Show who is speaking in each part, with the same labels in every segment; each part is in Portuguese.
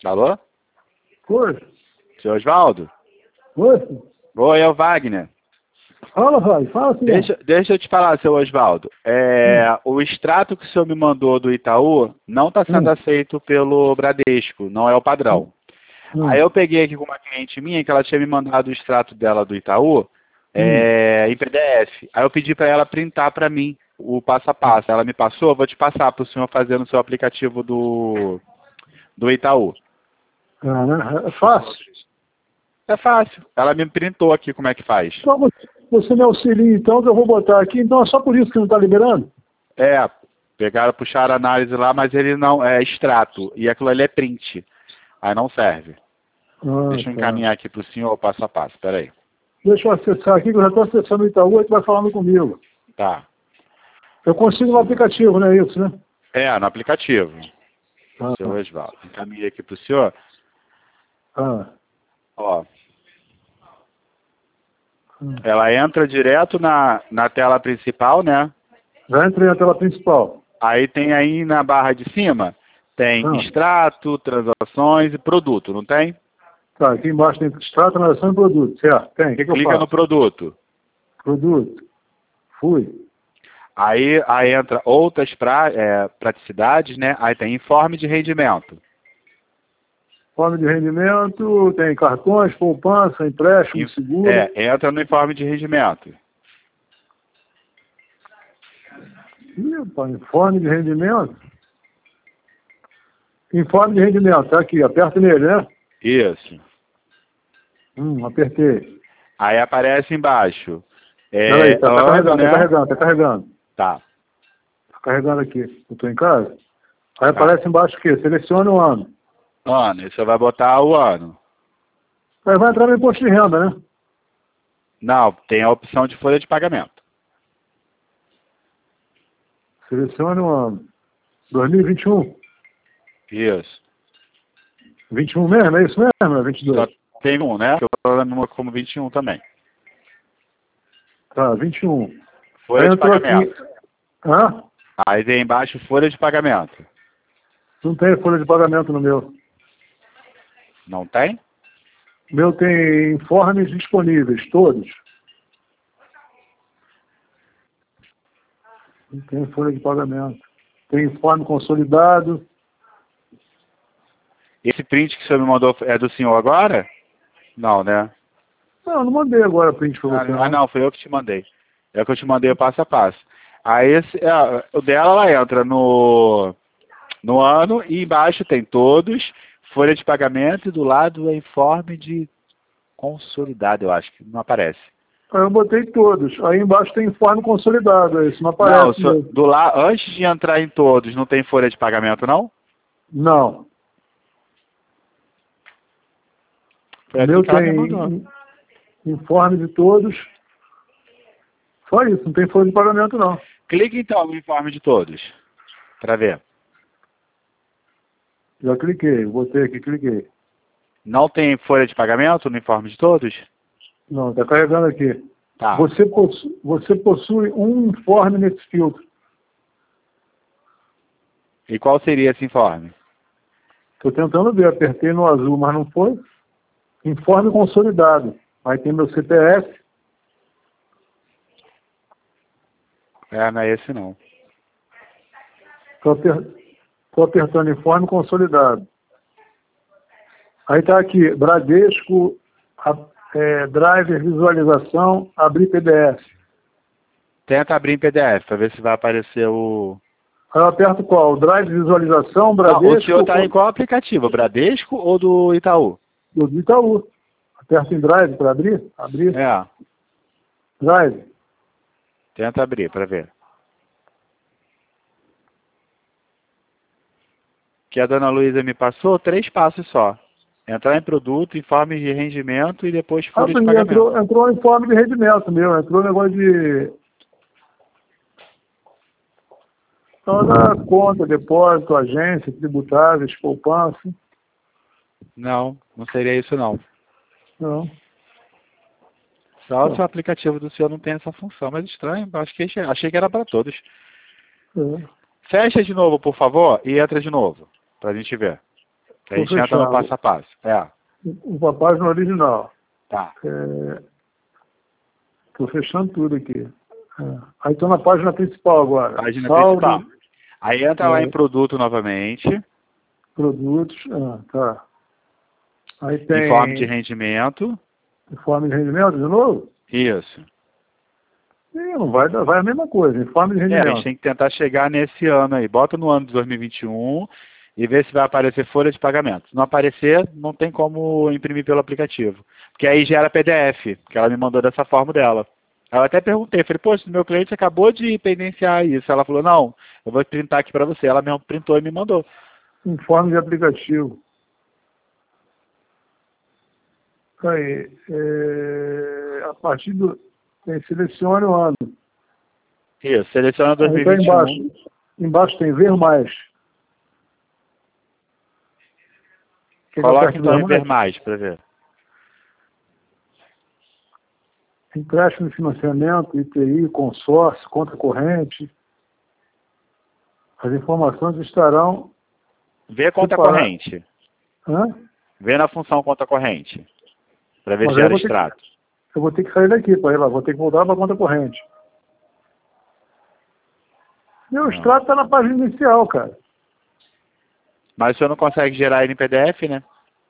Speaker 1: Alô?
Speaker 2: Oi.
Speaker 1: Seu Osvaldo?
Speaker 2: Oi.
Speaker 1: Oi, é o Wagner.
Speaker 2: Fala, vai. Fala, senhor.
Speaker 1: Deixa eu te falar, seu Osvaldo. O extrato que o senhor me mandou do Itaú não está sendo aceito pelo Bradesco, não é o padrão. Aí eu peguei aqui com uma cliente minha que ela tinha me mandado o extrato dela do Itaú em PDF. Aí eu pedi para ela printar para mim o passo a passo. Ela me passou, eu vou te passar para o senhor fazer no seu aplicativo do Itaú.
Speaker 2: É fácil.
Speaker 1: É fácil. Ela me printou aqui como é que faz.
Speaker 2: Então, você me auxilia, então, que eu vou botar aqui. Então, é só por isso que não está liberando?
Speaker 1: Pegaram, puxaram a análise lá, mas ele não é extrato. E aquilo ali é print. Aí não serve. Deixa eu encaminhar aqui para o senhor passo a passo. Espera aí.
Speaker 2: Deixa eu acessar aqui, que eu já estou acessando o Itaú, aí tu vai falando comigo.
Speaker 1: Tá.
Speaker 2: Eu consigo no aplicativo, não é isso, né?
Speaker 1: No aplicativo. Seu Osvaldo. Encaminhei aqui para o senhor. Ó. Ela entra direto na tela principal, né?
Speaker 2: Já entrei na tela principal.
Speaker 1: Aí tem aí na barra de cima, tem extrato, transações e produto, não tem?
Speaker 2: Tá, aqui embaixo tem extrato, transação e produto, certo? Tem, o que eu faço?
Speaker 1: Clica no produto.
Speaker 2: Produto. Fui.
Speaker 1: Aí entra outras praticidades, né? Aí tem informe de rendimento.
Speaker 2: Informe de rendimento, tem cartões, poupança, empréstimo, seguro.
Speaker 1: Entra no informe de rendimento.
Speaker 2: Informe de rendimento? Informe de rendimento, tá aqui, aperta nele, né?
Speaker 1: Isso.
Speaker 2: Apertei.
Speaker 1: Aí aparece embaixo.
Speaker 2: Peraí, tá carregando,
Speaker 1: né?
Speaker 2: tá carregando.
Speaker 1: Tá.
Speaker 2: Tá carregando aqui. Eu tô em casa. Aí aparece embaixo o quê? Selecione o ano.
Speaker 1: Ano, você vai botar o ano.
Speaker 2: Aí vai entrar no imposto de renda, né?
Speaker 1: Não, tem a opção de folha de pagamento.
Speaker 2: Selecione o ano. 2021.
Speaker 1: Isso.
Speaker 2: 21 mesmo? É isso mesmo? É 22?
Speaker 1: Só tem um, né? Eu tô como 21 também.
Speaker 2: Tá, 21.
Speaker 1: Folha de pagamento.
Speaker 2: Aqui.
Speaker 1: Aí vem embaixo folha de pagamento.
Speaker 2: Não tem folha de pagamento no meu.
Speaker 1: Não tem?
Speaker 2: O meu tem informes disponíveis, todos. Não tem folha de pagamento. Tem informe consolidado.
Speaker 1: Esse print que o senhor me mandou é do senhor agora? Não, né?
Speaker 2: Não mandei agora print para você.
Speaker 1: Não, foi eu que te mandei. É o que eu te mandei o passo a passo. Aí o dela, ela entra no ano e embaixo tem todos, folha de pagamento e do lado é informe de consolidado, eu acho que não aparece.
Speaker 2: Aí eu botei todos. Aí embaixo tem informe consolidado. Isso não aparece.
Speaker 1: Não, antes de entrar em todos, não tem folha de pagamento, não?
Speaker 2: Não. O meu tem informe de todos. Só isso, não tem folha de pagamento, não.
Speaker 1: Clique então no informe de todos, para ver.
Speaker 2: Já cliquei, botei aqui, cliquei.
Speaker 1: Não tem folha de pagamento no informe de todos?
Speaker 2: Não, está carregando aqui.
Speaker 1: Tá.
Speaker 2: Você possui um informe nesse filtro.
Speaker 1: E qual seria esse informe?
Speaker 2: Estou tentando ver, apertei no azul, mas não foi. Informe consolidado. Aí tem meu CPF.
Speaker 1: Não é esse não.
Speaker 2: Estou apertando informe consolidado. Aí está aqui, Bradesco, driver, visualização, abrir PDF.
Speaker 1: Tenta abrir em PDF, para ver se vai aparecer o...
Speaker 2: Aí eu aperto qual? Drive, visualização, Bradesco...
Speaker 1: Não, o senhor está em qual aplicativo? Bradesco ou do Itaú?
Speaker 2: Do Itaú. Aperto em Drive para abrir? Abrir. Drive.
Speaker 1: Tenta abrir para ver. Que a dona Luísa me passou 3 passos só. Entrar em produto, informe de rendimento e depois folha de pagamento.
Speaker 2: Entrou o informe de rendimento meu. Entrou o negócio de... Então, da conta, depósito, agência, tributáveis, poupança.
Speaker 1: Não seria isso não.
Speaker 2: Não.
Speaker 1: Só o seu aplicativo do senhor não tem essa função, mas estranho. Achei que era para todos. Fecha de novo, por favor, e entra de novo, para a gente ver. A gente entra no passo a passo.
Speaker 2: A página original.
Speaker 1: Tá.
Speaker 2: Estou fechando tudo aqui. Aí estou na página principal agora.
Speaker 1: Página principal. Aí entra lá em produto novamente.
Speaker 2: Produtos, tá. Aí tem...
Speaker 1: Informe de rendimento.
Speaker 2: Informe de rendimento de novo?
Speaker 1: Isso.
Speaker 2: Não vai a mesma coisa, informe de rendimento.
Speaker 1: A gente tem que tentar chegar nesse ano aí. Bota no ano de 2021 e vê se vai aparecer folha de pagamento. Se não aparecer, não tem como imprimir pelo aplicativo. Porque aí gera PDF, que ela me mandou dessa forma dela. Eu até perguntei, falei, poxa, meu cliente acabou de pendenciar isso. Ela falou, não, eu vou printar aqui para você. Ela mesmo printou e me mandou.
Speaker 2: Informe de aplicativo. Aí, a partir do... selecione o ano.
Speaker 1: Isso, seleciona 2021.
Speaker 2: Aí tá embaixo tem ver mais.
Speaker 1: Coloca então em ver mais para ver.
Speaker 2: Empréstimo de financiamento, ITI, consórcio, conta corrente. As informações estarão...
Speaker 1: Vê conta corrente. Vê na função conta corrente. Para ver se gera extrato.
Speaker 2: Eu vou ter que sair daqui para ir lá. Vou ter que voltar para a conta corrente. Meu extrato está na página inicial, cara.
Speaker 1: Mas o senhor não consegue gerar ele em PDF, né?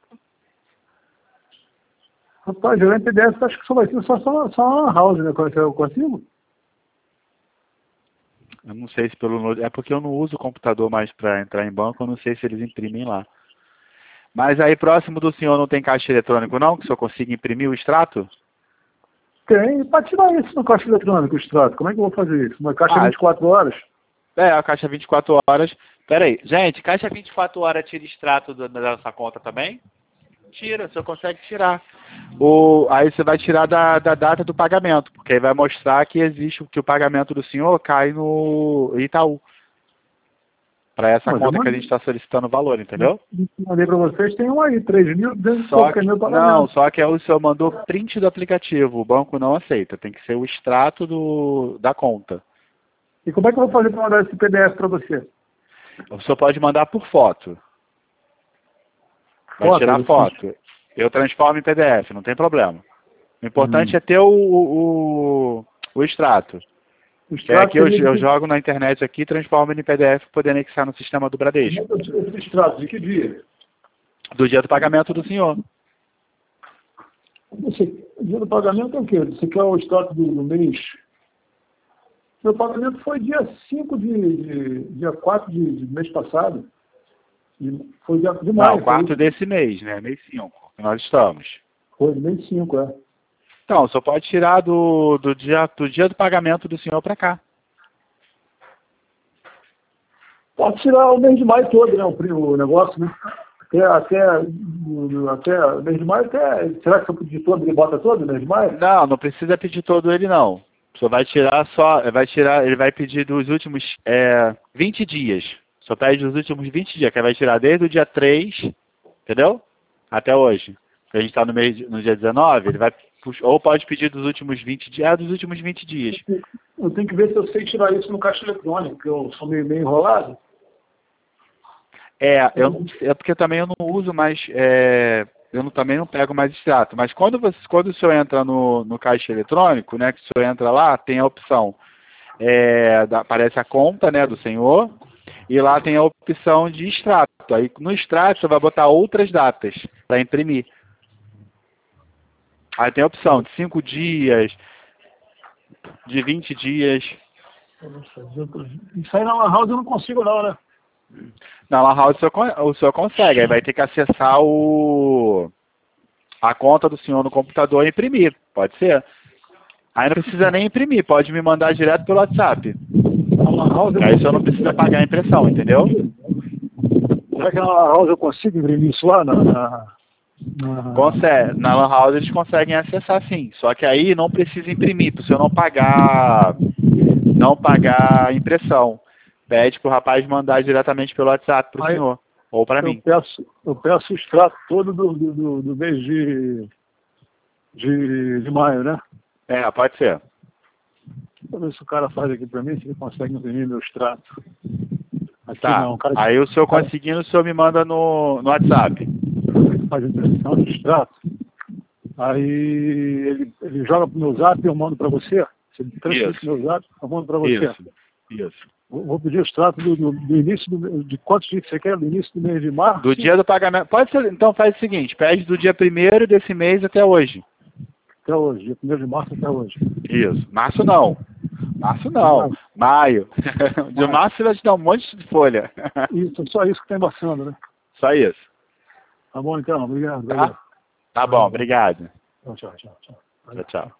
Speaker 2: Rapaz, gerar em PDF acho que só vai ser só uma house, né? Eu consigo?
Speaker 1: Eu não sei se pelo... É porque eu não uso o computador mais para entrar em banco, eu não sei se eles imprimem lá. Mas aí próximo do senhor não tem caixa eletrônico não? Que o senhor consiga imprimir o extrato?
Speaker 2: Tem, para tirar isso no caixa eletrônico, o extrato. Como é que eu vou fazer isso? Uma caixa 24 horas?
Speaker 1: A caixa 24 horas. Pera aí, gente, caixa 24 horas tira extrato da nossa conta também? Tira, o senhor consegue tirar. Aí você vai tirar da data do pagamento, porque aí vai mostrar que existe que o pagamento do senhor cai no Itaú. Para essa conta que a gente está solicitando o valor, entendeu?
Speaker 2: Mandei para vocês, tem um aí, 3.200
Speaker 1: que é meu pagamento. Não, só que o senhor mandou print do aplicativo, o banco não aceita, tem que ser o extrato da conta.
Speaker 2: E como é que eu vou fazer para mandar esse PDF para você?
Speaker 1: O senhor pode mandar por foto. Vai tirar foto. Eu transformo em PDF, não tem problema. O importante é ter o extrato. Que eu jogo na internet aqui, transformo ele em PDF para poder anexar no sistema do Bradesco.
Speaker 2: Esse extrato de que dia?
Speaker 1: Do dia do pagamento do senhor.
Speaker 2: O dia do pagamento é o quê? Você quer o extrato do mês? Meu pagamento foi dia 5 dia 4 de mês passado. Foi dia de maio.
Speaker 1: Não, 4 desse mês, né? Mês 5, que nós estamos.
Speaker 2: Foi mês 5,
Speaker 1: Então, só pode tirar do dia do pagamento do senhor para cá.
Speaker 2: Pode tirar o mês de maio todo, né? O negócio, né? Até o mês de maio, será que se eu pedir todo, ele bota todo o mês de maio?
Speaker 1: Não precisa pedir todo ele não. Só vai tirar ele vai pedir dos últimos 20 dias. Só pede dos últimos 20 dias, que vai tirar desde o dia 3, entendeu? Até hoje. A gente está no dia 19, ele vai ou pode pedir dos últimos 20 dias, dos últimos 20 dias.
Speaker 2: Eu tenho que ver se eu sei tirar isso no caixa eletrônico, porque eu sou meio enrolado.
Speaker 1: Porque também eu não uso mais, também não pego mais extrato. Mas quando o senhor entra no caixa eletrônico, né, que o senhor entra lá, tem a opção, aparece a conta, né, do senhor, e lá tem a opção de extrato. Aí no extrato você vai botar outras datas para imprimir. Aí tem a opção de 5 dias, de 20 dias.
Speaker 2: Isso aí na Lan House eu não consigo não, né?
Speaker 1: Na Lan House o senhor consegue, aí vai ter que acessar a conta do senhor no computador e imprimir, pode ser. Aí não precisa nem imprimir, pode me mandar direto pelo WhatsApp. Aí o senhor não precisa pagar a impressão, entendeu?
Speaker 2: Será que na Lan House eu consigo imprimir isso lá?
Speaker 1: Consegue. Na Lan House eles conseguem acessar sim, só que aí não precisa imprimir, para o senhor não pagar a impressão. Pede para o rapaz mandar diretamente pelo WhatsApp para o senhor, ou para mim.
Speaker 2: Eu peço o extrato todo do mês de maio, né?
Speaker 1: Pode ser.
Speaker 2: Vou ver se o cara faz aqui para mim, se ele consegue imprimir meu extrato. Aqui
Speaker 1: Tá.
Speaker 2: não, cara.
Speaker 1: Aí o senhor conseguindo, o senhor me manda no WhatsApp.
Speaker 2: Faz impressão de extrato. Aí ele joga pro meu zap e eu mando para você. Você transfere pro meu zap, eu mando para você.
Speaker 1: Isso.
Speaker 2: Vou pedir o extrato do início de quantos dias você quer? Do início do mês de março?
Speaker 1: Do dia do pagamento. Pode ser, então faz o seguinte, pede do dia 1º desse mês até hoje.
Speaker 2: Até hoje, dia 1º de março até hoje.
Speaker 1: Isso. Março não. Maio. De março você vai te dar um monte de folha.
Speaker 2: Isso, só isso que está embaçando, né?
Speaker 1: Só isso.
Speaker 2: Tá bom então, obrigado.
Speaker 1: Tá bom, obrigado.
Speaker 2: Tchau.
Speaker 1: Tchau.